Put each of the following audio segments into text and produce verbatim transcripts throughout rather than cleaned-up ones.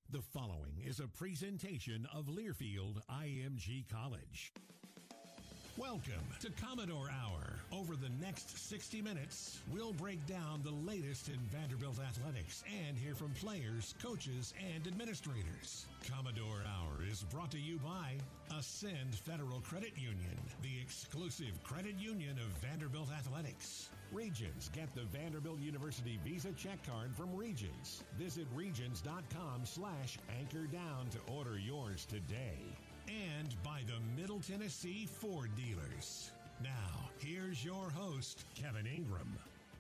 The following is a presentation of Learfield I M G College. Welcome to Commodore Hour. Over the next sixty minutes, we'll break down the latest in Vanderbilt athletics and hear from players, coaches, and administrators. Commodore Hour is brought to you by Ascend Federal Credit Union, the exclusive credit union of Vanderbilt athletics. Regions. Get the Vanderbilt University Visa check card from Regions. Visit regions.com slash anchor down to order yours today. And by the Middle Tennessee Ford dealers. Now, here's your host, Kevin Ingram.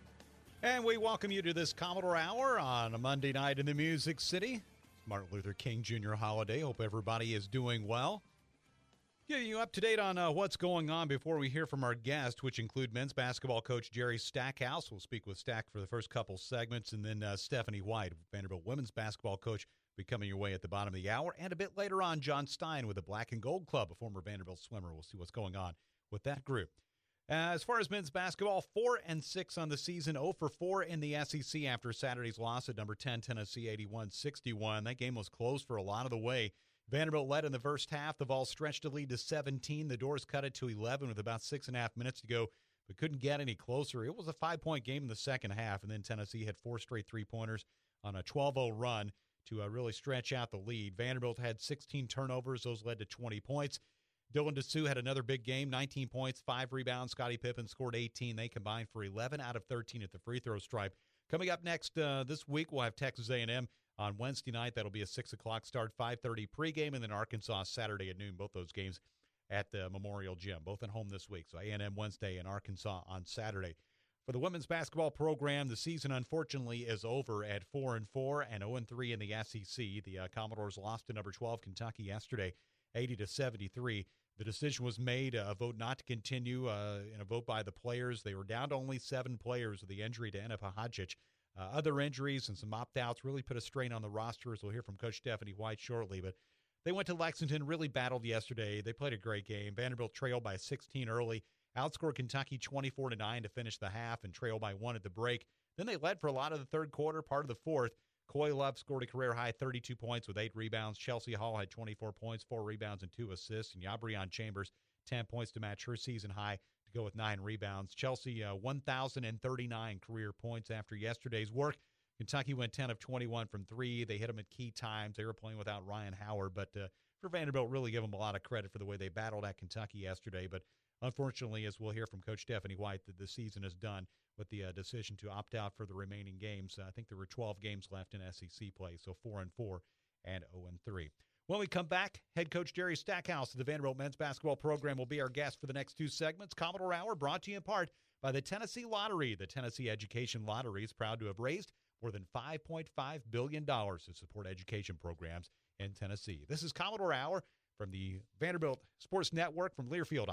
And we welcome you to this Commodore Hour on a Monday night in the Music City. Martin Luther King Junior holiday. Hope everybody is doing well. Getting you up to date on uh, what's going on before we hear from our guests, which include men's basketball coach Jerry Stackhouse. We'll speak with Stack for the first couple segments, and then uh, Stephanie White, Vanderbilt women's basketball coach, will be coming your way at the bottom of the hour. And a bit later on, John Stein with the Black and Gold Club, a former Vanderbilt swimmer. We'll see what's going on with that group. Uh, as far as men's basketball, four and six on the season, zero for four in the S E C after Saturday's loss at number ten, Tennessee, eighty-one sixty-one. That game was close for a lot of the way. Vanderbilt led in the first half. The Vols stretched a lead to seventeen. The Doors cut it to eleven with about six and a half minutes to go, but couldn't get any closer. It was a five-point game in the second half, and then Tennessee had four straight three-pointers on a twelve oh run to uh, really stretch out the lead. Vanderbilt had sixteen turnovers. Those led to twenty points. Dylan Dessou had another big game, nineteen points, five rebounds. Scottie Pippen scored eighteen. They combined for eleven out of thirteen at the free throw stripe. Coming up next uh, this week, we'll have Texas A and M on Wednesday night. That'll be a six o'clock start, five thirty pregame, and then Arkansas Saturday at noon. Both those games at the Memorial Gym, both at home this week. So A and M Wednesday and Arkansas on Saturday. For the women's basketball program, the season unfortunately is over at four and four and zero and three in the S E C. The uh, Commodores lost to number twelve Kentucky yesterday, eighty to seventy-three. The decision was made, a vote not to continue, uh, in a vote by the players. They were down to only seven players with the injury to Enna Pahajic. Uh, other injuries and some opt-outs really put a strain on the roster, as we'll hear from Coach Stephanie White shortly. But they went to Lexington, really battled yesterday. They played a great game. Vanderbilt trailed by sixteen early, outscored Kentucky twenty-four to nine to finish the half, and trailed by one at the break. Then they led for a lot of the third quarter, part of the fourth. Coy Love scored a career-high thirty-two points with eight rebounds. Chelsea Hall had twenty-four points, four rebounds, and two assists. And Yabrion Chambers, ten points to match her season high to go with nine rebounds. Chelsea, uh, one thousand thirty-nine career points after yesterday's work. Kentucky went ten of twenty-one from three. They hit them at key times. They were playing without Ryan Howard. But uh, for Vanderbilt, really give them a lot of credit for the way they battled at Kentucky yesterday. But unfortunately, as we'll hear from Coach Stephanie White, that the season is done with the uh, decision to opt out for the remaining games. Uh, I think there were twelve games left in S E C play, so four and four and zero and three. When we come back, head coach Jerry Stackhouse of the Vanderbilt men's basketball program will be our guest for the next two segments. Commodore Hour brought to you in part by the Tennessee Lottery. The Tennessee Education Lottery is proud to have raised more than five point five billion dollars to support education programs in Tennessee. This is Commodore Hour from the Vanderbilt Sports Network from Learfield.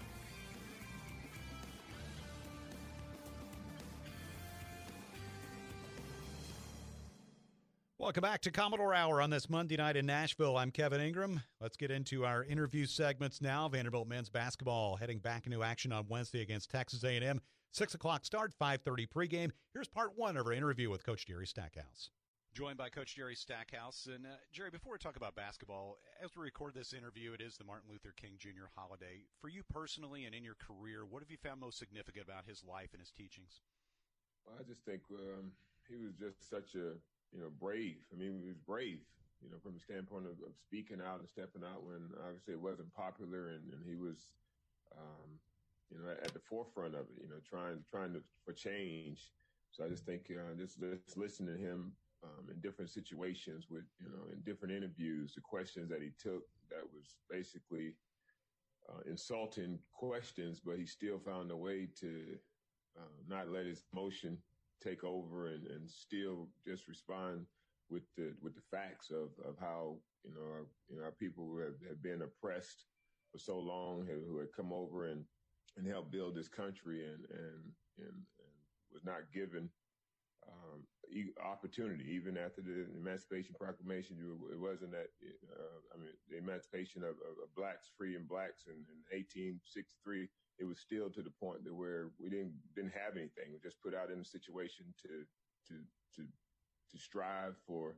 Welcome back to Commodore Hour on this Monday night in Nashville. I'm Kevin Ingram. Let's get into our interview segments now. Vanderbilt men's basketball heading back into action on Wednesday against Texas A and M. six o'clock start, five thirty pregame. Here's part one of our interview with Coach Jerry Stackhouse. Joined by Coach Jerry Stackhouse. And, uh, Jerry, before we talk about basketball, as we record this interview, it is the Martin Luther King Junior holiday. For you personally and in your career, what have you found most significant about his life and his teachings? Well, I just think um, he was just such a you know, brave. I mean, he was brave, you know, from the standpoint of, of speaking out and stepping out when obviously it wasn't popular, and, and he was, um, you know, at, at the forefront of it, you know, trying trying to for change. So I just think uh, just, just listening to him um, in different situations with, you know, in different interviews, the questions that he took that was basically uh, insulting questions, but he still found a way to uh, not let his emotion take over and, and still just respond with the with the facts of, of how you know our, you know our people who have, have been oppressed for so long, who, who had come over and, and helped build this country and and and, and was not given um, opportunity even after the Emancipation Proclamation. It wasn't that uh, I mean the emancipation of, of, of blacks, freeing blacks in, in eighteen sixty-three. It was still to the point that where we didn't didn't have anything. We just put out in a situation to to to to strive for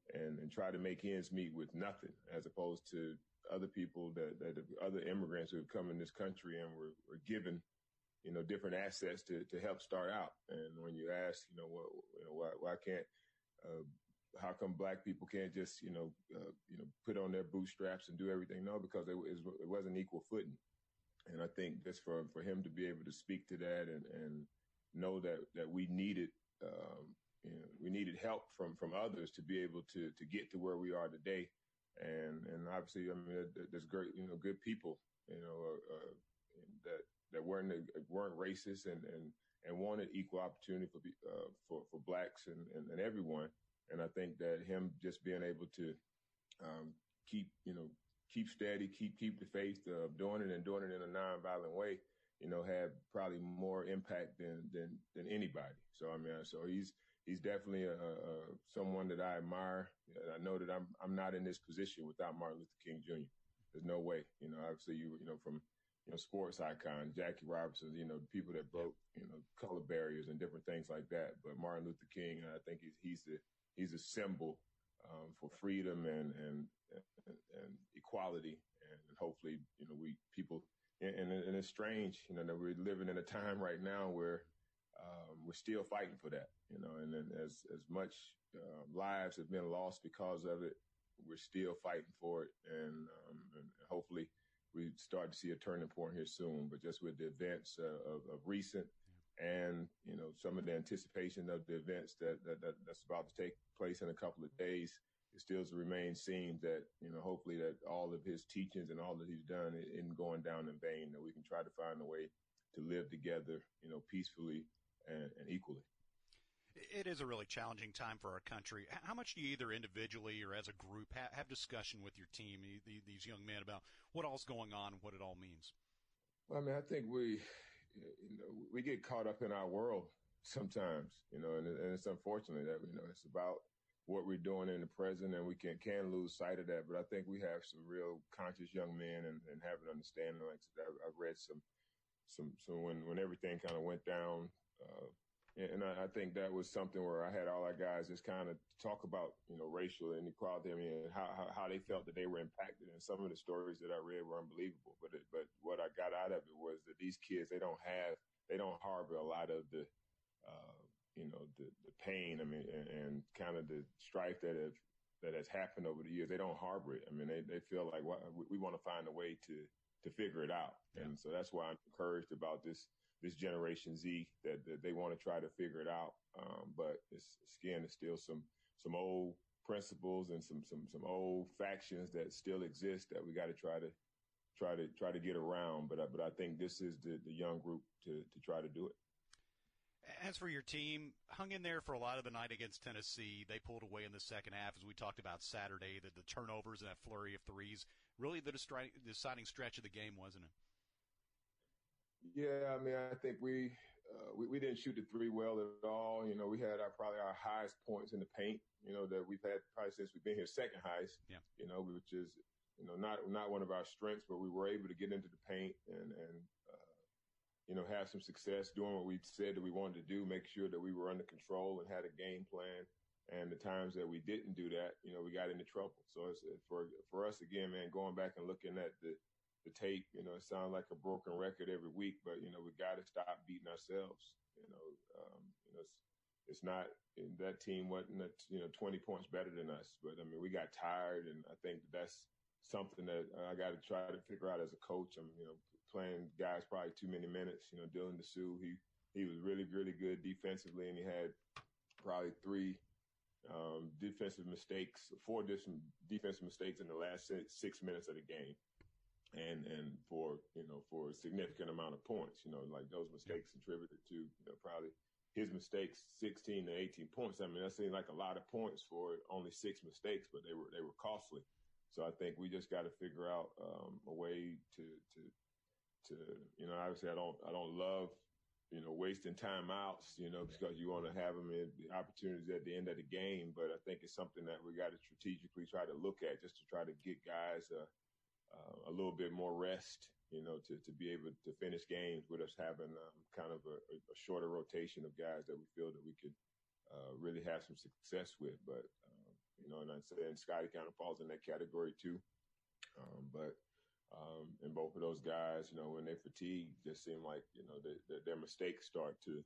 and, and try to make ends meet with nothing, as opposed to other people that, that other immigrants who have come in this country and were, were given, you know, different assets to, to help start out. And when you ask, you know, what, you know, why, why can't, uh, how come black people can't just, you know, uh, you know, put on their bootstraps and do everything? No, because it, was, it wasn't equal footing. And I think just for, for him to be able to speak to that and, and know that, that we needed, um, you know, we needed help from, from others to be able to, to get to where we are today. And, and obviously, I mean, there's great, you know, good people, you know, uh, uh, that, that weren't, weren't racist and, and, and wanted equal opportunity for, uh, for, for blacks and, and, and everyone. And I think that him just being able to, um, keep, you know, keep steady, keep, keep the faith of doing it and doing it in a nonviolent way, you know, had probably more impact than, than, than anybody. So, I mean, so he's, he's definitely a, a someone that I admire. I know that I'm, I'm not in this position without Martin Luther King Junior There's no way, you know, obviously you, you know, from, you know, sports icon, Jackie Robinson, you know, people that broke, you know, color barriers and different things like that. But Martin Luther King, I think he's, he's the, he's a symbol, um, for freedom and, and, and, and equality. And hopefully, you know, we people, and, and it's strange, you know, that we're living in a time right now where, um, we're still fighting for that, you know, and then as, as much, uh, lives have been lost because of it, we're still fighting for it. And, um, and hopefully we start to see a turning point here soon, but just with the events uh, of, of recent and, you know, some of the anticipation of the events that, that, that that's about to take place in a couple of days, it still remains seen that, you know, hopefully that all of his teachings and all that he's done isn't going down in vain, that we can try to find a way to live together, you know, peacefully and, and equally. It is a really challenging time for our country. How much do you either individually or as a group have, have discussion with your team, these young men, about what all's going on and what it all means? Well, I mean, I think we, you know, we get caught up in our world sometimes, you know, and, and it's unfortunate that, you know, it's about what we're doing in the present and we can, can lose sight of that. But I think we have some real conscious young men and, and have an understanding. Like I've, I've read some, some, some when, when everything kind of went down, uh, and I, I think that was something where I had all our guys just kind of talk about, you know, racial inequality. I mean, and how, how, how they felt that they were impacted. And some of the stories that I read were unbelievable. But it, but what I got out of it was that these kids, they don't have, they don't harbor a lot of the, uh, you know, the, the pain. I mean, and, and kind of the strife that have, that has happened over the years. They don't harbor it. I mean, they, they feel like, well, we, we want to find a way to, to figure it out. Yeah. And so that's why I'm encouraged about this. this Generation Z, that, that they want to try to figure it out. Um, but it's, again, it's still some, some old principles and some, some, some old factions that still exist that we got to try to, try to, try to get around. But, but I think this is the, the young group to, to try to do it. As for your team, hung in there for a lot of the night against Tennessee. They pulled away in the second half, as we talked about Saturday, the, the turnovers and that flurry of threes. Really the deciding stretch of the game, wasn't it? Yeah, I mean, I think we, uh, we we didn't shoot the three well at all. You know, we had our probably our highest points in the paint, you know, that we've had probably since we've been here, second highest. Yeah. You know, which is, you know, not not one of our strengths, but we were able to get into the paint and and uh, you know, have some success doing what we said that we wanted to do, make sure that we were under control and had a game plan. And the times that we didn't do that, you know, we got into trouble. So it's for for us again, man, going back and looking at the the tape, you know, it sounds like a broken record every week, but, you know, we got to stop beating ourselves. You know, um, you know, it's, it's not, that team wasn't, you know, twenty points better than us, but I mean, we got tired. And I think that's something that I got to try to figure out as a coach. I'm, you know, playing guys probably too many minutes, you know, Dylan Dessou, he, he was really, really good defensively. And he had probably three, um, defensive mistakes, four different defensive mistakes in the last six, six minutes of the game. And, and for, you know, for a significant amount of points, you know, like those mistakes contributed to, you know, probably his mistakes, sixteen to eighteen points. I mean, that seemed like a lot of points for only six mistakes, but they were, they were costly. So I think we just got to figure out, um, a way to, to, to, you know, obviously I don't, I don't love, you know, wasting timeouts, you know, because you want to have them in the opportunities at the end of the game. But I think it's something that we got to strategically try to look at just to try to get guys, uh, Uh, a little bit more rest, you know, to, to be able to finish games with us having um, kind of a, a shorter rotation of guys that we feel that we could uh, really have some success with. But, um, You know, and I'm saying Scotty kind of falls in that category too. Um, but um, and both of those guys, you know, when they fatigue, just seem like you know they, they, their mistakes start to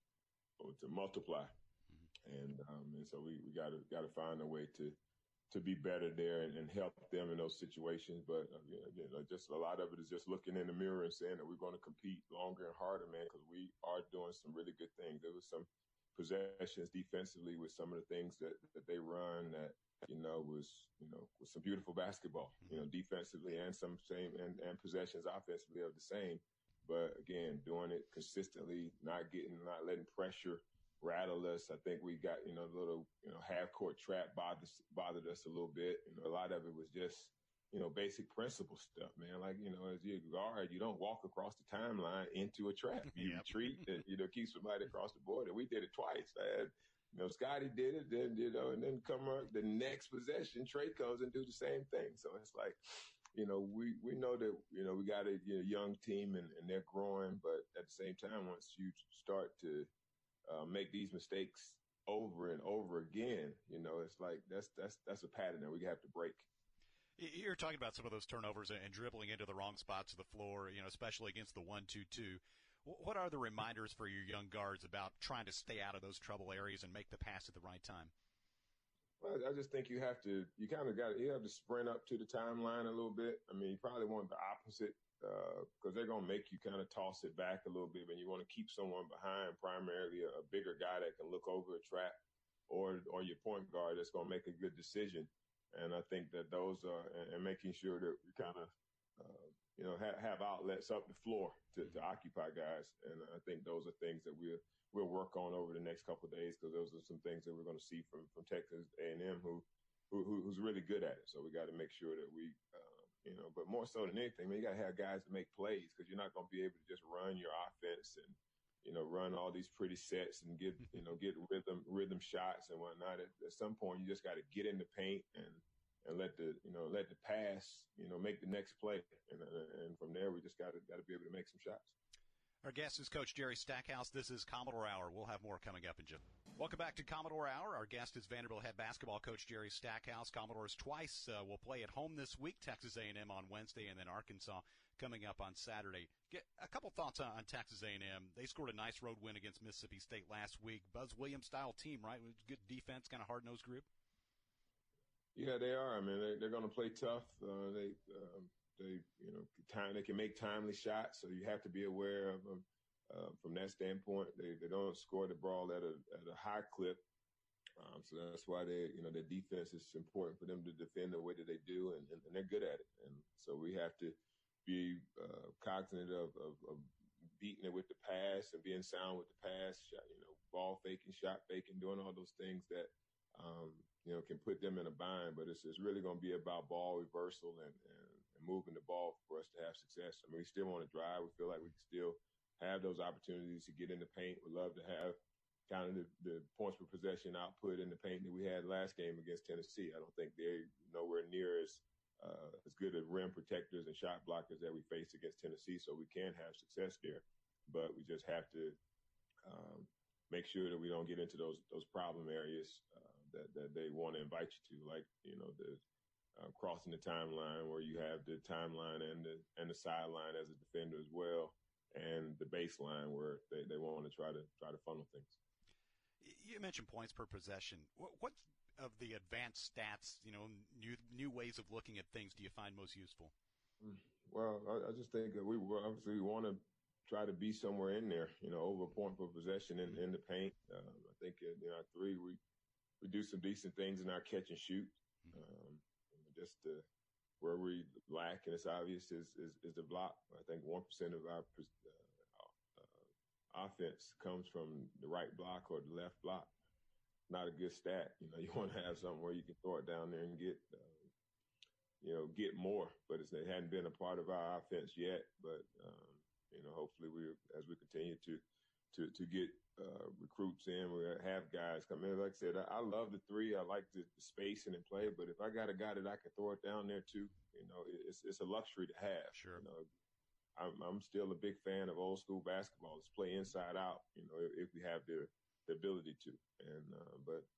to multiply, mm-hmm. and um, and so we we got to got to find a way to. to be better there and, and help them in those situations. But again, again, just a lot of it is just looking in the mirror and saying that we're going to compete longer and harder, man, because we are doing some really good things. There was some possessions defensively with some of the things that, that they run that, you know, was, you know, was some beautiful basketball, you know, defensively and some same and, and possessions offensively of the same. But again, doing it consistently, not getting, not letting pressure rattled us. I think we got, you know, a little, you know, half court trap bothered, bothered us a little bit. You know, a lot of it was just, you know, basic principle stuff, man. Like, you know, as you guard, you don't walk across the timeline into a trap. You yep. retreat and, you know, keep somebody across the board. And we did it twice. I had, you know, Scotty did it, then, you know, and then come up the next possession, Trey comes and do the same thing. So it's like, you know, we, we know that, you know, we got a you know, young team and, and they're growing, but at the same time, once you start to, Uh, make these mistakes over and over again, you know, it's like that's that's that's a pattern that we have to break. You're talking about some of those turnovers and dribbling into the wrong spots of the floor, you know, especially against the one two two. What are the reminders for your young guards about trying to stay out of those trouble areas and make the pass at the right time? Well, I just think you have to, you kind of got, you have to sprint up to the timeline a little bit. I mean, you probably want the opposite. Because uh, they're going to make you kind of toss it back a little bit, and you want to keep someone behind, primarily a, a bigger guy that can look over a trap, or or your point guard that's going to make a good decision. And I think that those are, and, and making sure that we kind of, uh, you know, have, have outlets up the floor to, to occupy guys. And I think those are things that we'll we'll work on over the next couple of days, because those are some things that we're going to see from from Texas A and M who, who who's really good at it. So we got to make sure that we. Uh, You know, but more so than anything, man, you got to have guys to make plays, because you're not going to be able to just run your offense and, you know, run all these pretty sets and get, you know, get rhythm, rhythm shots and whatnot. At, at some point, you just got to get in the paint and, and let the, you know, let the pass, you know, make the next play. And, and from there, we just got to, got to be able to make some shots. Our guest is Coach Jerry Stackhouse. This is Commodore Hour. We'll have more coming up in just. Welcome back to Commodore Hour. Our guest is Vanderbilt head basketball coach Jerry Stackhouse. Commodores twice uh, will play at home this week. Texas A and M on Wednesday, and then Arkansas coming up on Saturday. Get a couple thoughts on, on Texas A and M. They scored a nice road win against Mississippi State last week. Buzz Williams style team, right? Good defense, kind of hard nosed group. Yeah, they are. I mean, they, they're going to play tough. Uh, they um, they you know time they can make timely shots, so you have to be aware of them. Uh, from that standpoint, they, they don't score the ball at a at a high clip, um, so that's why they you know their defense is important for them to defend the way that they do, and, and, and they're good at it. And so we have to be uh, cognizant of, of, of beating it with the pass and being sound with the pass, shot, you know, ball faking, shot faking, doing all those things that um, you know can put them in a bind. But it's it's really going to be about ball reversal and, and, and moving the ball for us to have success. I mean, we still want to drive. We feel like we can still have those opportunities to get in the paint. We'd love to have kind of the, the points per possession output in the paint that we had last game against Tennessee. I don't think they're nowhere near as uh, as good as rim protectors and shot blockers that we faced against Tennessee, so we can have success there. But we just have to um, make sure that we don't get into those those problem areas uh, that, that they want to invite you to, like, you know, the uh, crossing the timeline where you have the timeline and the and the sideline as a defender as well, and the baseline where they, they want to try to try to funnel things. You mentioned points per possession. What, what of the advanced stats, you know, new new ways of looking at things do you find most useful? Well, I, I just think that we obviously we want to try to be somewhere in there, you know, over a point per possession in, in the paint. Um, I think in you know, three, we, we do some decent things in our catch and shoot. Um, just uh, where we lack, and it's obvious, is, is, is the block. I think one percent of our uh, uh, offense comes from the right block or the left block. Not a good stat. You know, you want to have something where you can throw it down there and get, uh, you know, get more. But it's, it hadn't been a part of our offense yet. But, um, you know, hopefully we, as we continue to, to, to get uh, recruits in, we have guys come in. Like I said, I, I love the three. I like the, the spacing and play. But if I got a guy that I can throw it down there too, you know, it's it's a luxury to have. Sure. You know, I'm, I'm still a big fan of old school basketball. Let's play inside out, you know, if, if we have the, the ability to. And, uh, but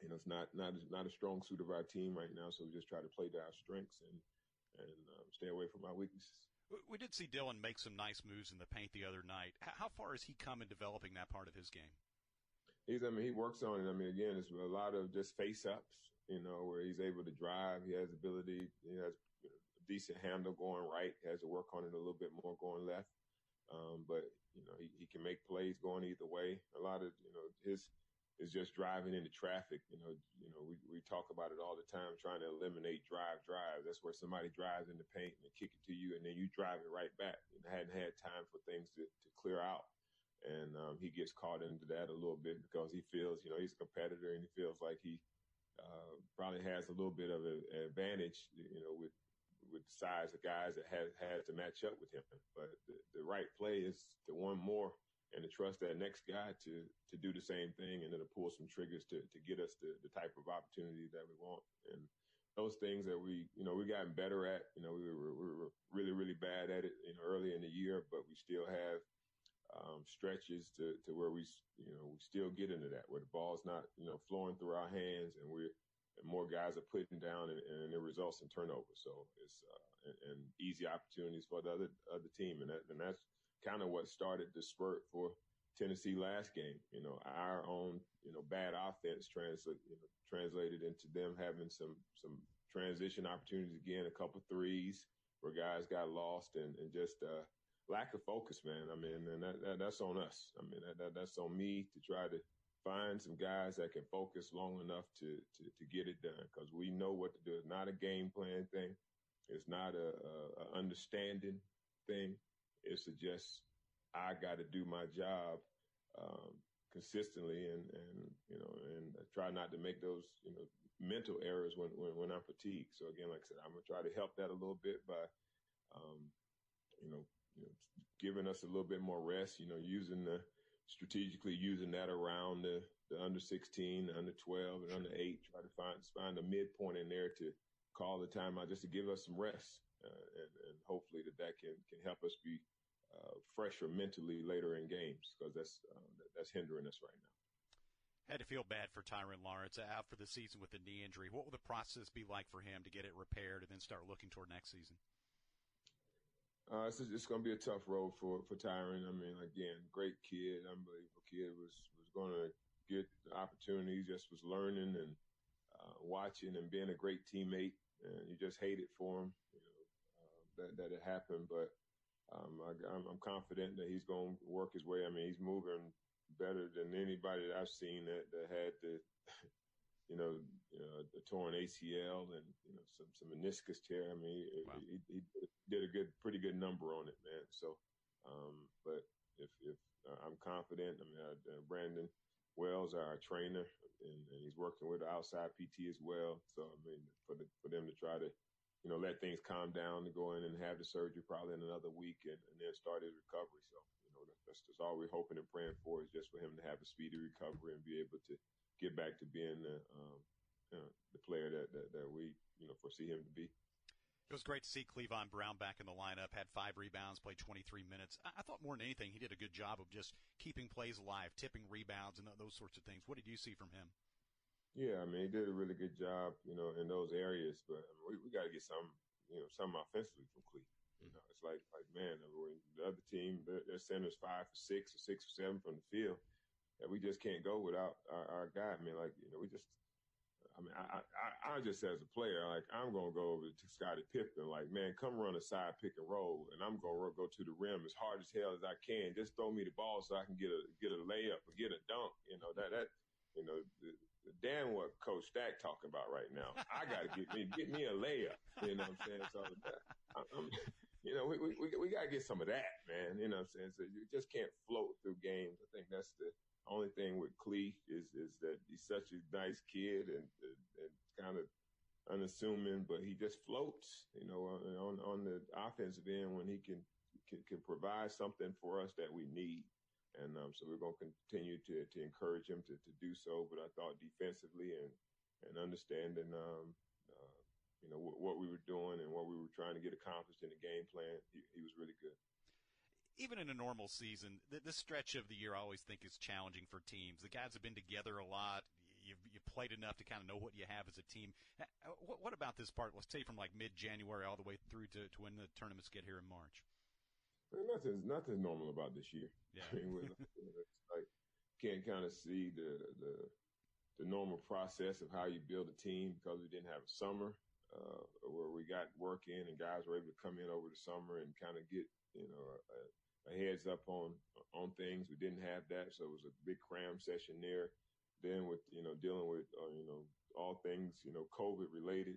you know, it's not not not a strong suit of our team right now. So we just try to play to our strengths and and um, stay away from our weaknesses. We did see Dylan make some nice moves in the paint the other night. How far has he come in developing that part of his game? He's, I mean, he works on it. I mean, again, it's a lot of just face-ups, you know, where he's able to drive. He has ability. He has you know, a decent handle going right. He has to work on it a little bit more going left. Um, but, you know, he, he can make plays going either way. A lot of, you know, his is just driving into traffic. You know, you know, we, we talk about it all the time, trying to eliminate drive, drive. That's where somebody drives in the paint and they kick it to you, and then you drive it right back. You hadn't had time for things to, to clear out. And um, he gets caught into that a little bit because he feels, you know, he's a competitor and he feels like he uh, probably has a little bit of an advantage, you know, with with the size of guys that has had to match up with him. But the, the right play is to one more and to trust that next guy to to do the same thing and then to pull some triggers to to get us the, the type of opportunity that we want. And those things that we, you know, we gotten better at. You know, we were, we were really, really bad at it, you know, early in the year, but we still have Um, stretches to, to where we, you know, we still get into that, where the ball's not, you know, flowing through our hands and we're, and more guys are putting down and, and it results in turnovers. So it's, uh, and, and easy opportunities for the other, other team. And that, and that's kind of what started the spurt for Tennessee last game. You know, our own, you know, bad offense translate, you know, translated into them having some, some transition opportunities again, a couple threes where guys got lost and, and just, uh, lack of focus, man. I mean, and that, that, that's on us. I mean, that, that, that's on me to try to find some guys that can focus long enough to, to, to get it done. Cause we know what to do. It's not a game plan thing. It's not a, a, a understanding thing. It's a just, I got to do my job, um, consistently and, and, you know, and try not to make those, you know, mental errors when, when, when I'm fatigued. So again, like I said, I'm going to try to help that a little bit by, um, you know, You know, giving us a little bit more rest, you know, using the strategically using that around the, the under sixteen, the under twelve, and under eight, try to find find a midpoint in there to call the timeout just to give us some rest. Uh, and, and hopefully that that can, can help us be uh, fresher mentally later in games because that's, uh, that, that's hindering us right now. Had to feel bad for Tyrin Lawrence out for the season with a knee injury. What will the process be like for him to get it repaired and then start looking toward next season? Uh, it's, it's going to be a tough road for, for Tyrin. I mean, again, great kid, unbelievable kid, was, was going to get the opportunities, just was learning and uh, watching and being a great teammate. And you just hate it for him, you know, uh, that, that it happened. But um, I, I'm, I'm confident that he's going to work his way. I mean, he's moving better than anybody that I've seen that, that had the, you know, uh, the torn A C L and, you know, some, some meniscus tear. I mean, wow. he, he did a good, pretty good number on it, man. So, um, but if, if uh, I'm confident, I mean, uh, Brandon Wells, our trainer, and, and he's working with the outside P T as well. So, I mean, for the, for them to try to, you know, let things calm down to go in and have the surgery probably in another week and, and then start his recovery. So, you know, that's, that's all we're hoping and praying for is just for him to have a speedy recovery and be able to get back to being the, um, uh, the player that, that, that we, you know, foresee him to be. It was great to see Cleavon Brown back in the lineup, had five rebounds, played twenty-three minutes. I, I thought more than anything, he did a good job of just keeping plays alive, tipping rebounds, and th- those sorts of things. What did you see from him? Yeah, I mean, he did a really good job, you know, in those areas. But I mean, we, we got to get some, you know, some offensively from Cleveland. You know, it's like, like man, I mean, the other team, their, their center's five for six or six for seven from the field. And we just can't go without our, our guy. I mean, like, you know, we just, I mean, I, I, I just as a player, like, I'm going to go over to Scottie Pippen, like, man, come run a side pick and roll, and I'm going to go to the rim as hard as hell as I can. Just throw me the ball so I can get a get a layup or get a dunk. You know, that, that you know, the, the damn what Coach Stack talking about right now. I got to get me get me a layup. You know what I'm saying? So, I, I'm, you know, we, we, we got to get some of that, man. You know what I'm saying? So you just can't float through games. I think that's the only thing with Clee is is that he's such a nice kid and, and, and kind of unassuming, but he just floats, you know, on on the offensive end when he can can, can provide something for us that we need. And um, so we're going to continue to to encourage him to, to do so. But I thought defensively and and understanding, um, uh, you know, w- what we were doing and what we were trying to get accomplished in the game plan, he, he was really good. Even in a normal season, the, this stretch of the year I always think is challenging for teams. The guys have been together a lot. you've, you've played enough to kind of know what you have as a team. What, what about this part, let's say from like mid-January all the way through to, to when the tournaments get here in March? Well, nothing's, nothing's normal about this year. Yeah. I mean, with, it's like can't kind of see the, the the normal process of how you build a team because we didn't have a summer uh, where we got work in and guys were able to come in over the summer and kind of get, you know, a, a heads up on on things. We didn't have that, so it was a big cram session there. Then with, you know, dealing with, uh, you know, all things, you know, COVID related,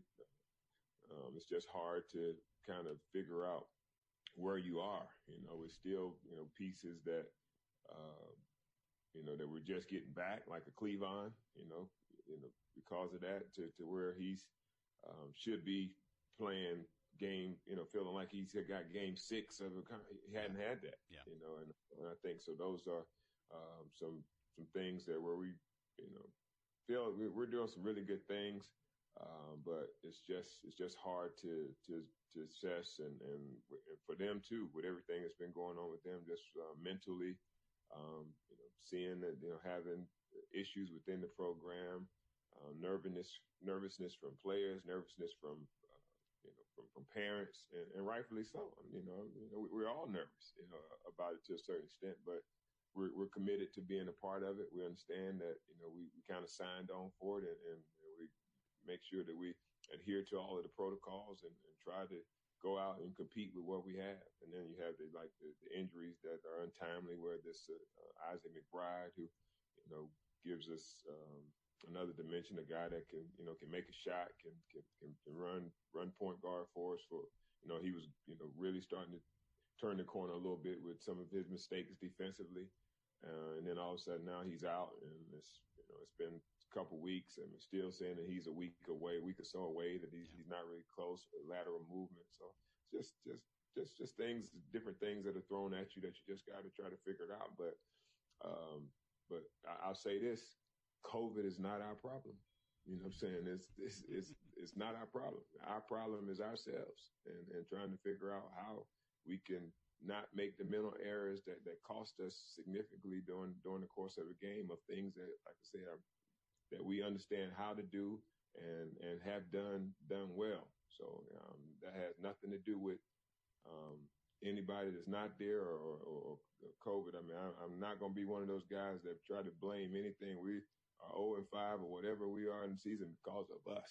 um, it's just hard to kind of figure out where you are. You know, it's still, you know, pieces that, uh, you know, that we're just getting back, like a Cleavon, you know, you know, because of that to, to where he's um, should be playing game, you know, feeling like he's got game six of a, he hadn't had that, yeah. you know, and, and I think so. Those are um, some some things that where we, you know, feel we're doing some really good things, um, but it's just it's just hard to to to assess and and for them too with everything that's been going on with them, just uh, mentally. Um, you know, seeing that, you know, having issues within the program, uh, nervousness, nervousness from players, nervousness from, uh, you know, from, from parents, and, and rightfully so. You know, you know, we're all nervous, you know, about it to a certain extent, but we're, we're committed to being a part of it. We understand that, you know, we, we kind of signed on for it, and, and we make sure that we adhere to all of the protocols and, and try to go out and compete with what we have. And then you have the, like the, the injuries that are untimely, where this uh, uh, Isaac McBride, who, you know, gives us um, another dimension, a guy that can, you know, can make a shot, can, can, can, can run, run point guard for us for, you know, he was, you know, really starting to turn the corner a little bit with some of his mistakes defensively. Uh, and then all of a sudden now he's out, and it's, you know, it's been a couple weeks, and we're still saying that he's a week away, a week or so away, that he's, yeah. he's not really close to lateral movement. So just, just, just, just things, different things that are thrown at you that you just got to try to figure it out. But, um, but I, I'll say this, COVID is not our problem. You know what I'm saying? It's, it's, it's, it's not our problem. Our problem is ourselves, and, and trying to figure out how we can not make the mental errors that, that cost us significantly during, during the course of a game, of things that, like I said, are, that we understand how to do and, and have done, done well. So um, that has nothing to do with um, anybody that's not there or, or, or COVID. I mean, I, I'm not going to be one of those guys that try to blame anything. We are oh and five or whatever we are in the season because of us,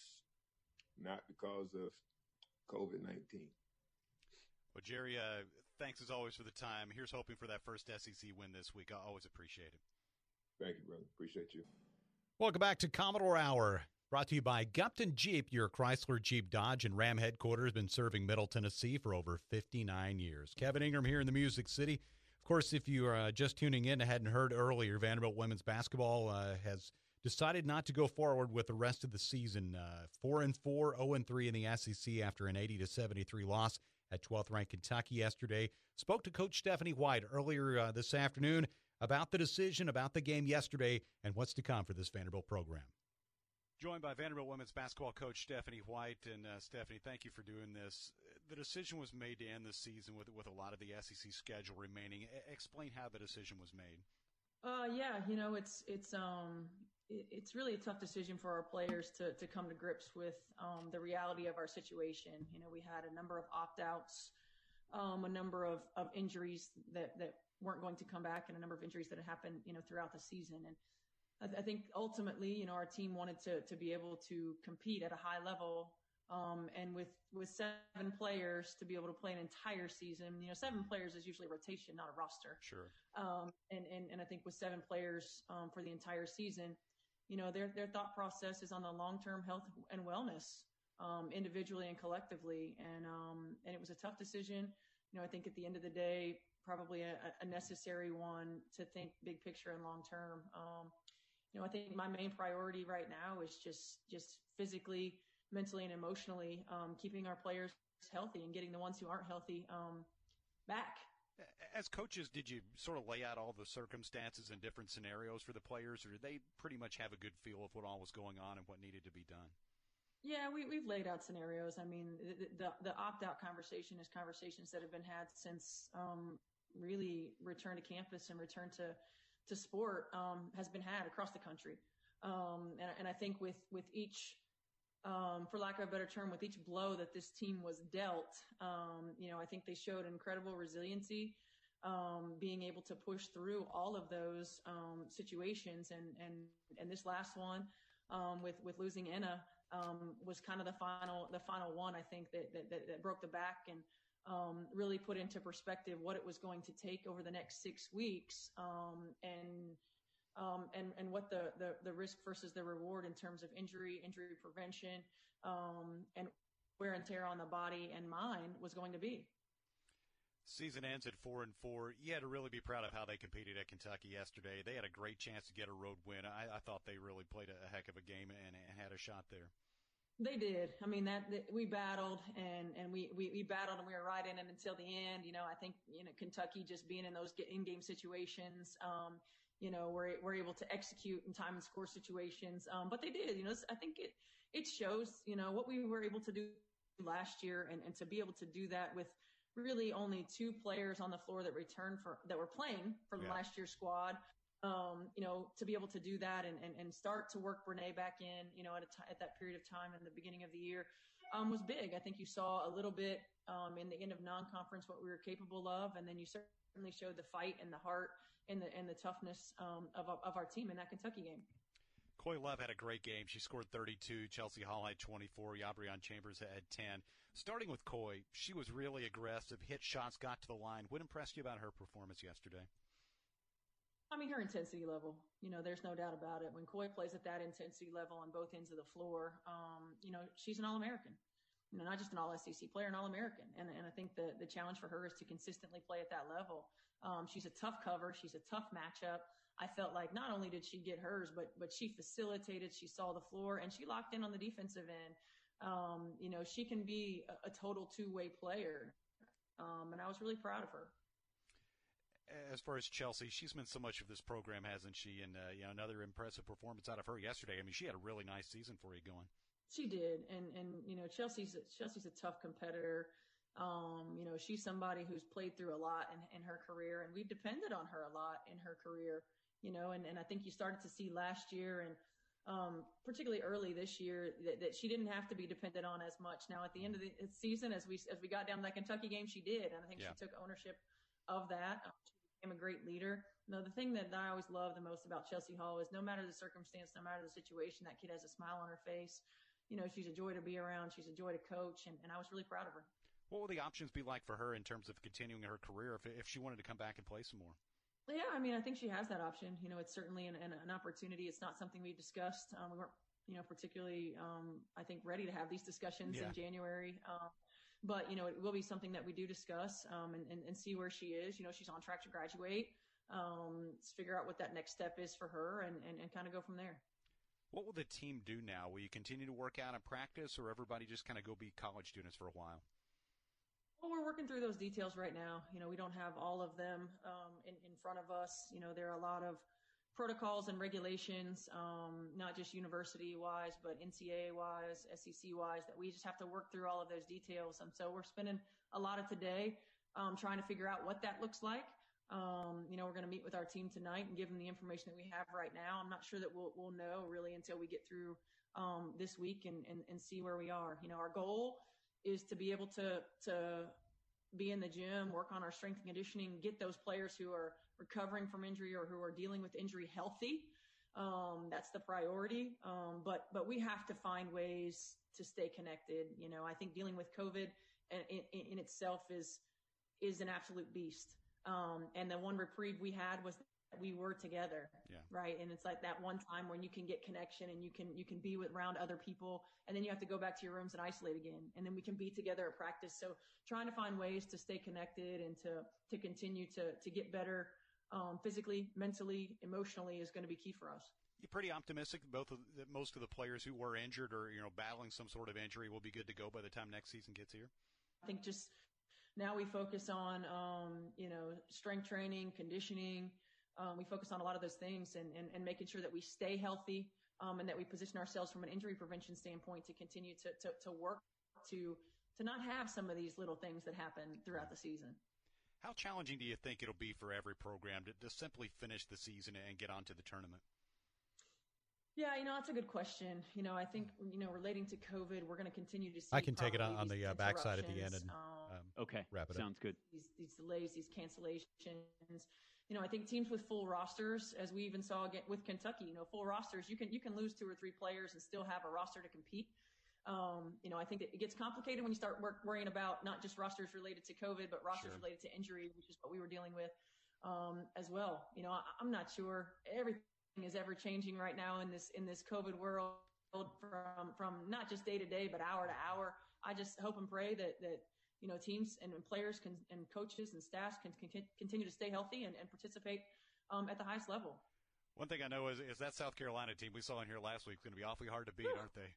not because of COVID nineteen. Well, Jerry, uh, thanks as always for the time. Here's hoping for that first S E C win this week. I always appreciate it. Thank you, brother. Appreciate you. Welcome back to Commodore Hour, brought to you by Gupton Jeep. Your Chrysler, Jeep, Dodge, and Ram headquarters, been serving Middle Tennessee for over fifty-nine years. Kevin Ingram here in the Music City. Of course, if you are uh, just tuning in and hadn't heard earlier, Vanderbilt women's basketball uh, has decided not to go forward with the rest of the season. Uh, four and four, zero and three in the S E C after an eighty to seventy-three loss at twelfth-ranked Kentucky yesterday. Spoke to Coach Stephanie White earlier uh, this afternoon about the decision, about the game yesterday, and what's to come for this Vanderbilt program. Joined by Vanderbilt women's basketball coach Stephanie White. And uh, Stephanie, thank you for doing this. The decision was made to end the season with with a lot of the S E C schedule remaining. E- explain how the decision was made. Uh, yeah, you know, it's it's um it, it's really a tough decision for our players to to come to grips with um, the reality of our situation. You know, we had a number of opt-outs, um, a number of, of injuries that that weren't going to come back, and a number of injuries that had happened, you know, throughout the season. And I, th- I think ultimately, you know, our team wanted to to be able to compete at a high level. Um, and with, with seven players to be able to play an entire season, you know, seven players is usually rotation, not a roster. Sure. Um, and, and, and I think with seven players, um, for the entire season, you know, their, their thought process is on the long-term health and wellness, um, individually and collectively. And, um, and it was a tough decision. You know, I think at the end of the day, probably a, a necessary one to think big picture and long-term. Um, you know, I think my main priority right now is just, just physically, mentally and emotionally, um, keeping our players healthy and getting the ones who aren't healthy um, back. As coaches, did you sort of lay out all the circumstances and different scenarios for the players, or did they pretty much have a good feel of what all was going on and what needed to be done? Yeah, we, we've laid out scenarios. I mean, the, the, the opt-out conversation is conversations that have been had since um, really return to campus and return to, to sport um, has been had across the country. Um, and, and I think with, with each, um, for lack of a better term, with each blow that this team was dealt, um, you know, I think they showed incredible resiliency, um, being able to push through all of those, um, situations. And, and, and this last one, um, with, with losing Enna, um, was kind of the final, the final one, I think that, that, that, that broke the back and, um, really put into perspective what it was going to take over the next six weeks. Um, and, Um, and, and what the, the, the risk versus the reward in terms of injury, injury prevention, um, and wear and tear on the body and mind was going to be. Season ends at four and four. You had to really be proud of how they competed at Kentucky yesterday. They had a great chance to get a road win. I, I thought they really played a, a heck of a game and, and had a shot there. They did. I mean, that, that we battled and, and we, we, we battled and we were right in it until the end. You know, I think, you know, Kentucky just being in those in-game situations, um, you know, we're, we're able to execute in time and score situations. Um, but they did, you know, I think it, it shows, you know, what we were able to do last year and, and to be able to do that with really only two players on the floor that returned for, that were playing from yeah. last year's squad. Um, you know, to be able to do that and, and, and start to work Brene back in, you know, at a t- at that period of time in the beginning of the year, um, was big. I think you saw a little bit, um, in the end of non-conference, what we were capable of. And then you certainly showed the fight and the heart and the, and the toughness, um, of, of our team in that Kentucky game. Coy Love had a great game. She scored thirty-two. Chelsea Hall had twenty-four. Yabrion Chambers had ten. Starting with Coy, she was really aggressive, hit shots, got to the line. What impressed you about her performance yesterday? I mean, her intensity level, you know, there's no doubt about it. When Coy plays at that intensity level on both ends of the floor, um, you know, she's an All-American, you know, not just an All S E C player, an All-American. And, and I think the, the challenge for her is to consistently play at that level. Um, she's a tough cover. She's a tough matchup. I felt like not only did she get hers, but, but she facilitated, she saw the floor and she locked in on the defensive end. Um, you know, she can be a, a total two-way player. Um, and I was really proud of her. As far as Chelsea, she's been so much of this program, hasn't she? And, uh, you know, another impressive performance out of her yesterday. I mean, she had a really nice season for you going. She did. And, and, you know, Chelsea's, Chelsea's a tough competitor. Um, you know, she's somebody who's played through a lot in, in her career, and we've depended on her a lot in her career, you know, and, and I think you started to see last year and, um, particularly early this year that, that she didn't have to be depended on as much. Now at the end of the season, as we, as we got down to that Kentucky game, she did. And I think yeah. she took ownership of that. Um, she became a great leader. You know, the thing that I always love the most about Chelsea Hall is no matter the circumstance, no matter the situation, that kid has a smile on her face. You know, she's a joy to be around. She's a joy to coach. And, and I was really proud of her. What will the options be like for her in terms of continuing her career if if she wanted to come back and play some more? Yeah, I mean, I think she has that option. You know, it's certainly an, an, an opportunity. It's not something we discussed. Um, we weren't, you know, particularly, um, I think, ready to have these discussions yeah. in January. Um, but, you know, it will be something that we do discuss um, and, and, and see where she is. You know, she's on track to graduate. Um, let's figure out what that next step is for her and, and, and kind of go from there. What will the team do now? Will you continue to work out and practice, or everybody just kind of go be college students for a while? Well, we're working through those details right now. You know, we don't have all of them um, in, in front of us. You know, there are a lot of protocols and regulations, um, not just university-wise, but N C A A-wise, S E C-wise, that we just have to work through all of those details. And so we're spending a lot of today um, trying to figure out what that looks like. Um, you know, we're going to meet with our team tonight and give them the information that we have right now. I'm not sure that we'll, we'll know really until we get through um, this week and, and, and see where we are. You know, our goal is to be able to, to be in the gym, work on our strength and conditioning, get those players who are recovering from injury or who are dealing with injury healthy. Um, that's the priority. Um, but, but we have to find ways to stay connected. You know, I think dealing with COVID in, in, in itself is, is an absolute beast. Um, and the one reprieve we had was that we were together, yeah. right? And it's like that one time when you can get connection and you can, you can be with around other people, and then you have to go back to your rooms and isolate again. And then we can be together at practice. So trying to find ways to stay connected and to, to continue to, to get better, um, physically, mentally, emotionally is going to be key for us. You're pretty optimistic that both of, that most of the players who were injured or, you know, battling some sort of injury will be good to go by the time next season gets here? I think just now we focus on, um, you know, strength training, conditioning. Um, we focus on a lot of those things and, and, and making sure that we stay healthy, um, and that we position ourselves from an injury prevention standpoint to continue to, to, to work to, to not have some of these little things that happen throughout the season. How challenging do you think it'll be for every program to, to simply finish the season and get on to the tournament? Yeah, you know, that's a good question. You know, I think, you know, relating to COVID, we're going to continue to see. I can take it on, probably on these the uh, backside at the end interruptions, and um, um, Okay, wrap it sounds up. good. these, these delays, these cancellations. You know, I think teams with full rosters, as we even saw again with Kentucky, you know, full rosters, you can you can lose two or three players and still have a roster to compete. Um, you know, I think that it gets complicated when you start work, worrying about not just rosters related to COVID, but rosters Sure. related to injury, which is what we were dealing with um, as well. You know, I, I'm not sure everything is ever changing right now in this in this COVID world from from not just day to day, but hour to hour. I just hope and pray that that you know teams and players can and coaches and staffs can, can continue to stay healthy and, and participate um, at the highest level. One thing I know is, is that South Carolina team we saw in here last week is going to be awfully hard to beat, aren't they?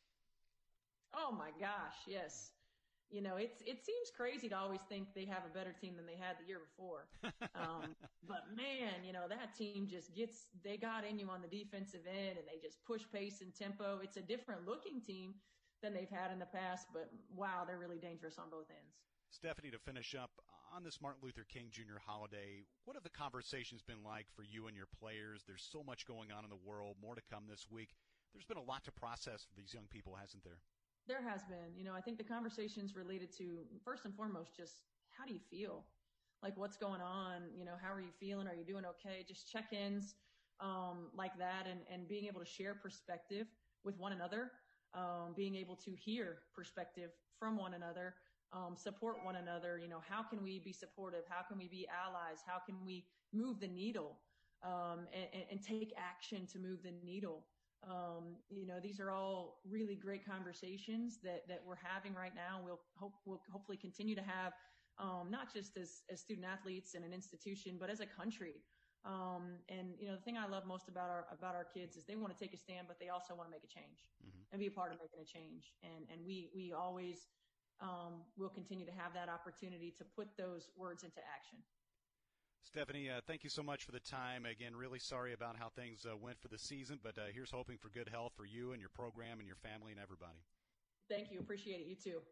Oh my gosh, yes. You know, it's it seems crazy to always think they have a better team than they had the year before. Um, but man, you know, that team just gets they got in you on the defensive end and they just push pace and tempo. It's a different looking team than they've had in the past, but wow, they're really dangerous on both ends. Stephanie, to finish up on this Martin Luther King Junior holiday, what have the conversations been like for you and your players? There's so much going on in the world, more to come this week. There's been a lot to process for these young people, hasn't there? There has been. You know, I think the conversations related to, first and foremost, just how do you feel? Like, what's going on? You know, how are you feeling? Are you doing okay? Just check-ins um, like that and, and being able to share perspective with one another, um, being able to hear perspective from one another, um, support one another. You know, how can we be supportive? How can we be allies? How can we move the needle um, and, and take action to move the needle? Um, you know, these are all really great conversations that, that we're having right now. We'll hope, we'll hopefully continue to have, um, not just as, as student athletes in an institution, but as a country. Um, and you know, the thing I love most about our, about our kids is they want to take a stand, but they also want to make a change mm-hmm. and be a part of making a change. And, and we, we always, um, will continue to have that opportunity to put those words into action. Stephanie, uh, thank you so much for the time. Again, really sorry about how things uh, went for the season, but uh, here's hoping for good health for you and your program and your family and everybody. Thank you. Appreciate it. You too.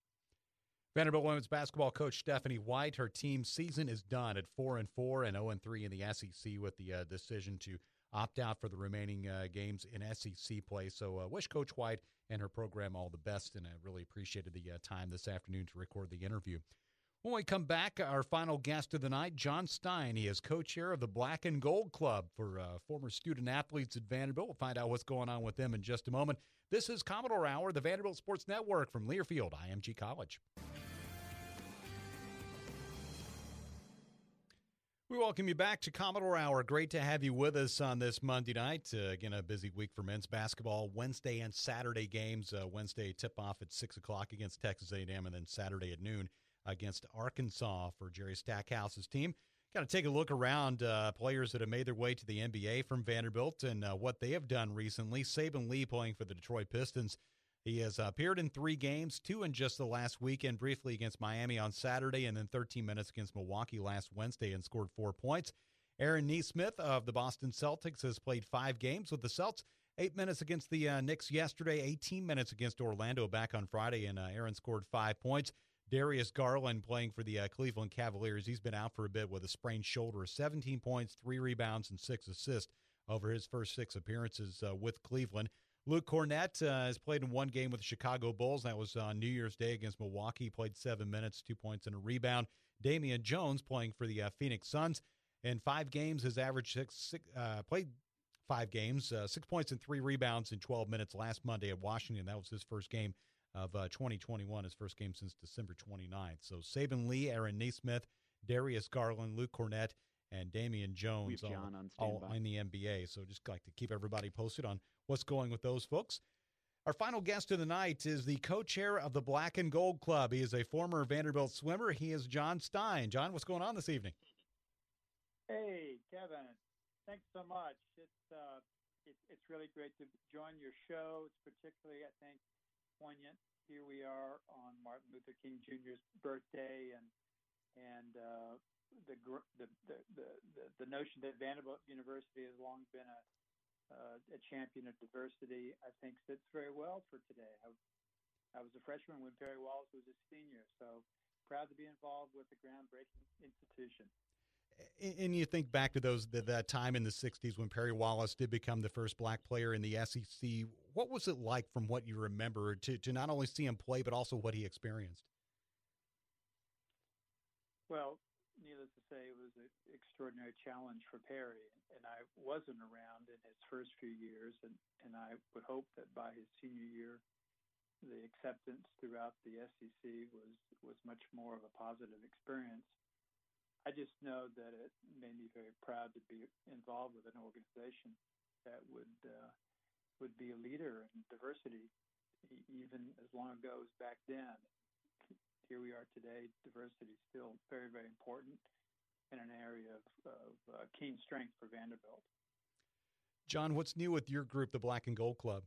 Vanderbilt women's basketball coach Stephanie White, her team's season is done at four and four and zero and three in the S E C with the uh, decision to opt out for the remaining uh, games in S E C play. So uh, wish Coach White and her program all the best, and I really appreciated the uh, time this afternoon to record the interview. When we come back, our final guest of the night, John Stein. He is co-chair of the Black and Gold Club for uh, former student athletes at Vanderbilt. We'll find out what's going on with them in just a moment. This is Commodore Hour, the Vanderbilt Sports Network from Learfield, I M G College. We welcome you back to Commodore Hour. Great to have you with us on this Monday night. Uh, again, a busy week for men's basketball. Wednesday and Saturday games. Uh, Wednesday tip-off at six o'clock against Texas A and M, and then Saturday at noon against Arkansas for Jerry Stackhouse's team. Got to take a look around uh, players that have made their way to the N B A from Vanderbilt and uh, what they have done recently. Saben Lee playing for the Detroit Pistons. He has uh, appeared in three games, two in just the last weekend, briefly against Miami on Saturday, and then thirteen minutes against Milwaukee last Wednesday and scored four points. Aaron Nesmith of the Boston Celtics has played five games with the Celts, eight minutes against the uh, Knicks yesterday, eighteen minutes against Orlando back on Friday, and uh, Aaron scored five points. Darius Garland playing for the uh, Cleveland Cavaliers. He's been out for a bit with a sprained shoulder. seventeen points, three rebounds, and six assists over his first six appearances uh, with Cleveland. Luke Cornett uh, has played in one game with the Chicago Bulls. That was on New Year's Day against Milwaukee. He played seven minutes, two points, and a rebound. Damian Jones playing for the uh, Phoenix Suns. In five games, his average six, six uh, played five games, uh, six points and three rebounds in twelve minutes last Monday at Washington. That was his first game of uh, twenty twenty-one, his first game since December twenty-ninth. So Saben Lee, Aaron Nesmith, Darius Garland, Luke Cornett, and Damian Jones all, all in the N B A. So just like to keep everybody posted on what's going with those folks. Our final guest of the night is the co-chair of the Black and Gold Club. He is a former Vanderbilt swimmer. He is John Stein. John, what's going on this evening? Hey, Kevin. Thanks so much. It's uh, it, it's really great to join your show. It's particularly, I think, poignant. Here we are on Martin Luther King Junior's birthday, and and uh, the, the the the the notion that Vanderbilt University has long been a uh, a champion of diversity, I think, fits very well for today. I, I was a freshman when Perry Wallace was a senior, so proud to be involved with the groundbreaking institution. And you think back to those that, that time in the sixties when Perry Wallace did become the first black player in the S E C. What was it like from what you remember to, to not only see him play, but also what he experienced? Well, needless to say, it was an extraordinary challenge for Perry, and I wasn't around in his first few years, and, and I would hope that by his senior year, the acceptance throughout the S E C was, was much more of a positive experience. I just know that it made me very proud to be involved with an organization that would uh, would be a leader in diversity, even as long ago as back then. Here we are today. Diversity is still very, very important in an area of, of uh, keen strength for Vanderbilt. John, what's new with your group, the Black and Gold Club?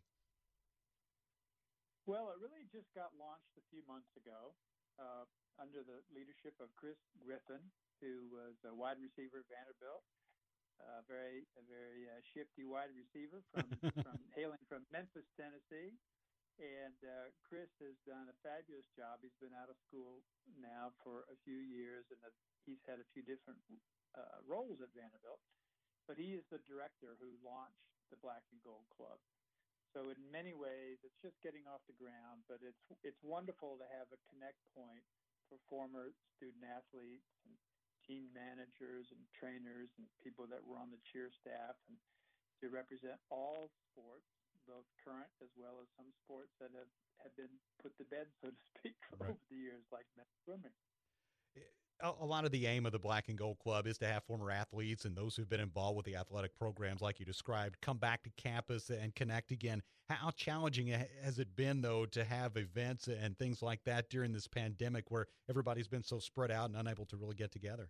Well, it really just got launched a few months ago uh, under the leadership of Chris Griffin, who was a wide receiver at Vanderbilt, uh, very a very uh, shifty wide receiver from, from hailing from Memphis, Tennessee. And uh, Chris has done a fabulous job. He's been out of school now for a few years, and he's had a few different uh, roles at Vanderbilt. But he is the director who launched the Black and Gold Club. So in many ways, it's just getting off the ground, but it's it's wonderful to have a connect point for former student athletes and team managers and trainers and people that were on the cheer staff, and to represent all sports, both current as well as some sports that have, have been put to bed, so to speak, Right. over the years, like men's swimming. A, a lot of the aim of the Black and Gold Club is to have former athletes and those who've been involved with the athletic programs like you described come back to campus and connect again. How challenging has it been, though, to have events and things like that during this pandemic where everybody's been so spread out and unable to really get together?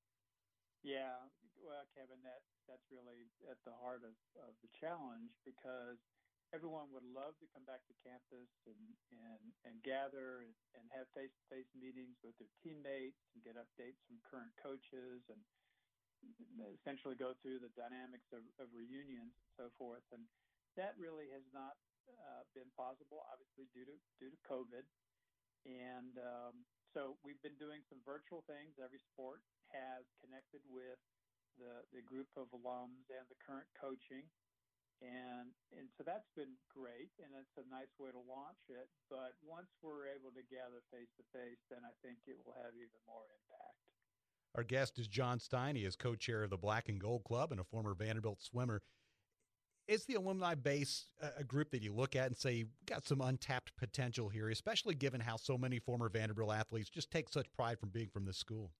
Yeah, well, Kevin, that that's really at the heart of, of the challenge, because everyone would love to come back to campus and, and, and gather and, and have face-to-face meetings with their teammates and get updates from current coaches and essentially go through the dynamics of, of reunions and so forth. And that really has not uh, been possible, obviously, due to due to COVID. And um, so we've been doing some virtual things. Every sport has connected with the, the group of alums and the current coaching. And and so that's been great, and it's a nice way to launch it. But once we're able to gather face-to-face, then I think it will have even more impact. Our guest is John Stein. He is co-chair of the Black and Gold Club and a former Vanderbilt swimmer. Is the alumni base a group that you look at and say, we've got some untapped potential here, especially given how so many former Vanderbilt athletes just take such pride from being from this school?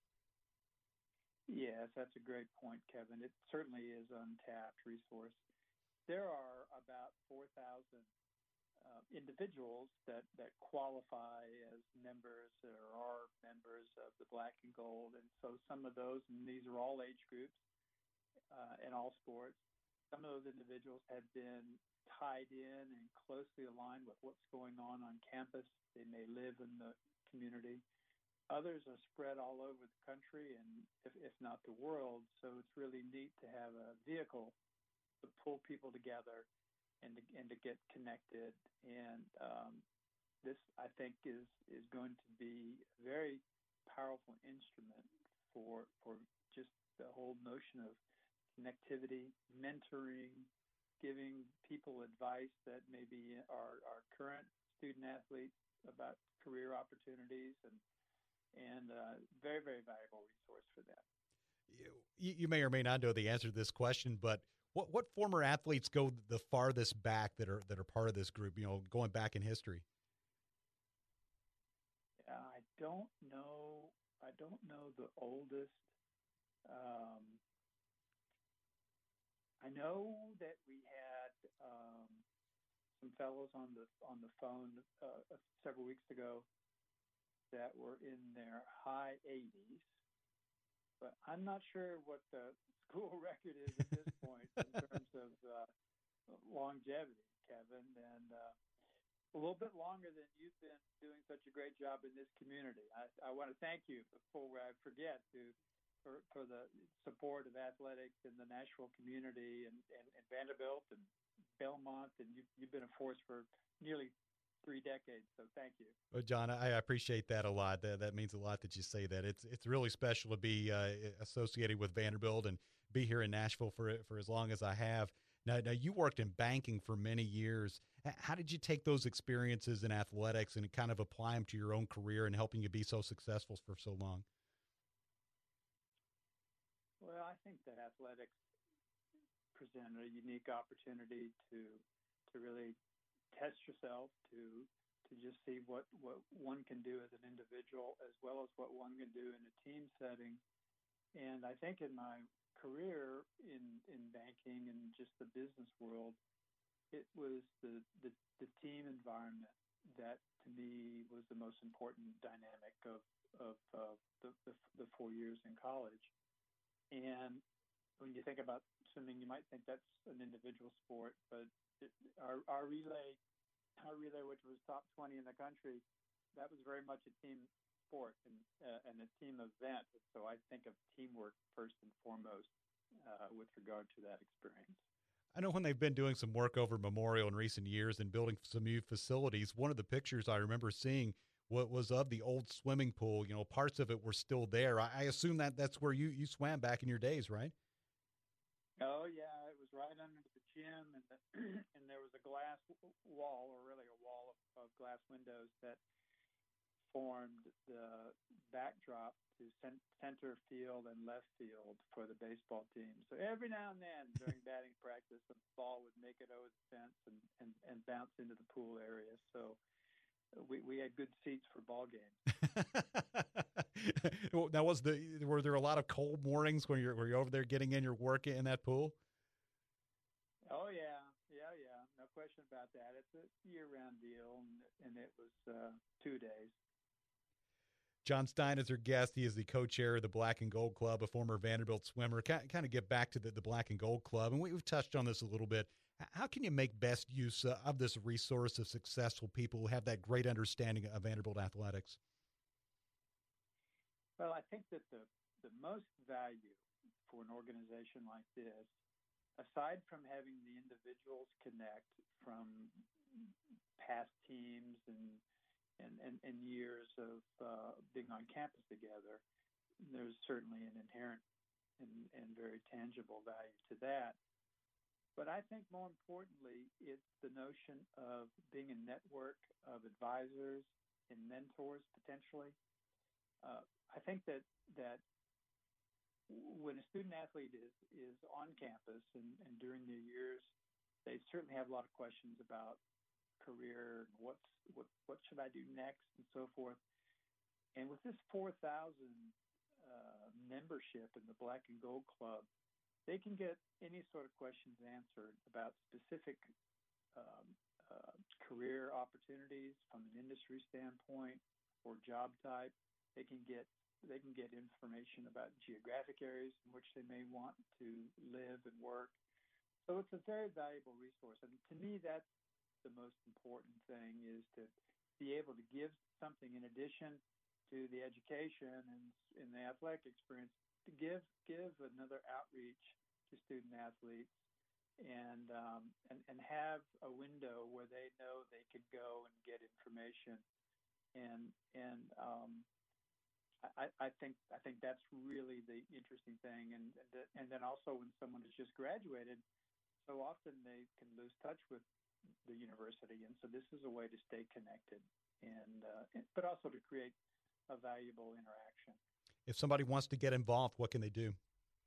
Yes, that's a great point, Kevin. It certainly is untapped resource. There are about four thousand uh, individuals that, that qualify as members or are members of the Black and Gold. And so some of those, and these are all age groups uh, in all sports, some of those individuals have been tied in and closely aligned with what's going on on campus. They may live in the community. Others are spread all over the country and if, if not the world. So it's really neat to have a vehicle to pull people together and to, and to get connected. And um, this, I think, is is going to be a very powerful instrument for for just the whole notion of connectivity, mentoring, giving people advice that maybe are, are current student athletes about career opportunities, and and uh, very, very valuable resource for them. You, you may or may not know the answer to this question, but What what former athletes go the farthest back that are that are part of this group? You know, going back in history. Uh, I don't know. I don't know the oldest. Um, I know that we had um, some fellows on the on the phone uh, several weeks ago that were in their high eighties, but I'm not sure what the school record is at this point in terms of uh, longevity, Kevin, and uh, a little bit longer than you've been doing such a great job in this community. I, I want to thank you before I forget to for, for the support of athletics in the Nashville community and, and, and Vanderbilt and Belmont, and you've, you've been a force for nearly three decades. So thank you. Well, John, I appreciate that a lot. That that means a lot that you say that. It's it's really special to be uh, associated with Vanderbilt and be here in Nashville for for as long as I have. Now, now you worked in banking for many years. How did you take those experiences in athletics and kind of apply them to your own career and helping you be so successful for so long? Well, I think that athletics presented a unique opportunity to to really test yourself, to to just see what, what one can do as an individual as well as what one can do in a team setting. And I think in my career in, in banking and just the business world, it was the, the, the team environment that to me was the most important dynamic of, of uh, the, the, the four years in college. And when you think about swimming, you might think that's an individual sport, but it, our, our relay, our relay, which was top twenty in the country, that was very much a team sport and, uh, and a team event. So I think of teamwork first and foremost uh, with regard to that experience. I know when they've been doing some work over Memorial in recent years and building some new facilities, one of the pictures I remember seeing what was of the old swimming pool. You know, parts of it were still there. I, I assume that that's where you, you swam back in your days, right? Oh yeah, it was right under the gym, and the, and there was a glass wall, or really a wall of, of glass windows that formed the backdrop to center field and left field for the baseball team. So every now and then during batting practice, the ball would make it over the fence and, and, and bounce into the pool area. So we we had good seats for ball games. Now, was the were there a lot of cold mornings when you're were you over there getting in your work in that pool? Oh yeah, yeah, yeah, no question about that. It's a year-round deal, and, and it was uh, two days. John Stein is our guest. He is the co-chair of the Black and Gold Club, a former Vanderbilt swimmer. Kind of get back to the, the Black and Gold Club, and we've touched on this a little bit. How can you make best use uh, of this resource of successful people who have that great understanding of Vanderbilt athletics? Well, I think that the, the most value for an organization like this, aside from having the individuals connect from past teams and and, and, and years of uh, being on campus together, there's certainly an inherent and, and very tangible value to that. But I think more importantly, it's the notion of being a network of advisors and mentors potentially. Uh, I think that that when a student athlete is, is on campus and, and during their years, they certainly have a lot of questions about career, what's what what should I do next, and so forth. And with this four thousand uh, membership in the Black and Gold Club, they can get any sort of questions answered about specific um, uh, career opportunities from an industry standpoint or job type. They can get they can get information about geographic areas in which they may want to live and work. So it's a very valuable resource. And to me, that's the most important thing, is to be able to give something in addition to the education and in the athletic experience, to give give another outreach to student athletes and um, and and have a window where they know they can go and get information. And and um, I, I think I think that's really the interesting thing. And and then also when someone has just graduated, so often they can lose touch with the university, and so this is a way to stay connected, and uh, but also to create a valuable interaction. If somebody wants to get involved, what can they do?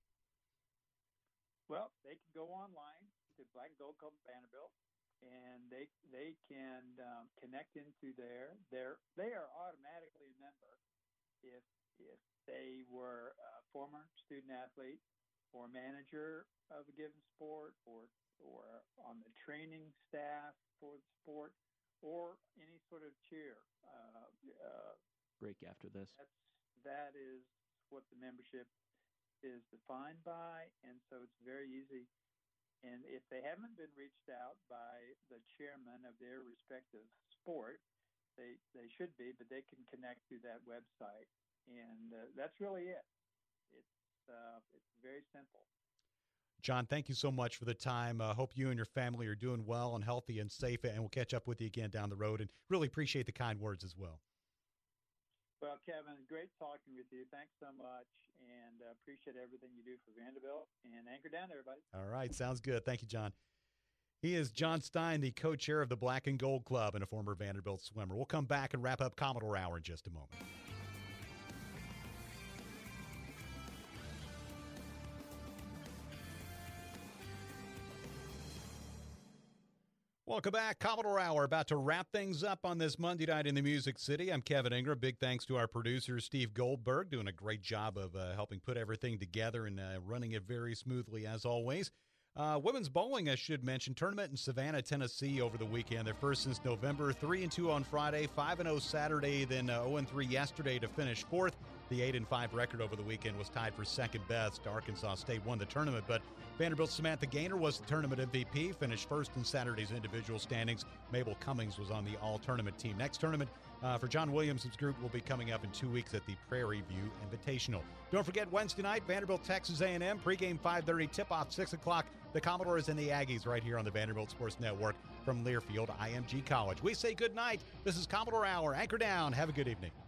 Well, they can go online to Black and Gold Club Vanderbilt, and they they can um, connect into there. They're they are automatically a member if if they were a former student athlete or manager of a given sport, or or on the training staff for the sport, or any sort of cheer. Uh, uh, Break after this. That's, that is what the membership is defined by, and so it's very easy. And if they haven't been reached out by the chairman of their respective sport, they they should be, but they can connect through that website, and uh, that's really it. It's uh, it's very simple. John, thank you so much for the time. I uh, hope you and your family are doing well and healthy and safe, and we'll catch up with you again down the road, and really appreciate the kind words as well. Well, Kevin, great talking with you. Thanks so much, and uh, appreciate everything you do for Vanderbilt. And anchor down, everybody. All right, sounds good. Thank you, John. He is John Stein, the co-chair of the Black and Gold Club and a former Vanderbilt swimmer. We'll come back and wrap up Commodore Hour in just a moment. Welcome back. Commodore Hour, about to wrap things up on this Monday night in the Music City. I'm Kevin Ingram. Big thanks to our producer, Steve Goldberg, doing a great job of uh, helping put everything together and uh, running it very smoothly as always. Uh, women's bowling, I should mention, tournament in Savannah, Tennessee over the weekend. Their first since November, three and two on Friday, five and oh Saturday, then uh, oh and three yesterday to finish fourth. The eight and five record over the weekend was tied for second best. Arkansas State won the tournament, but Vanderbilt's Samantha Gaynor was the tournament M V P, finished first in Saturday's individual standings. Mabel Cummings was on the all-tournament team. Next tournament uh, for John Williamson's group will be coming up in two weeks at the Prairie View Invitational. Don't forget, Wednesday night, Vanderbilt, Texas A and M, pregame five thirty, tip-off six o'clock. The Commodores and the Aggies right here on the Vanderbilt Sports Network from Learfield I M G College. We say good night. This is Commodore Hour. Anchor down. Have a good evening.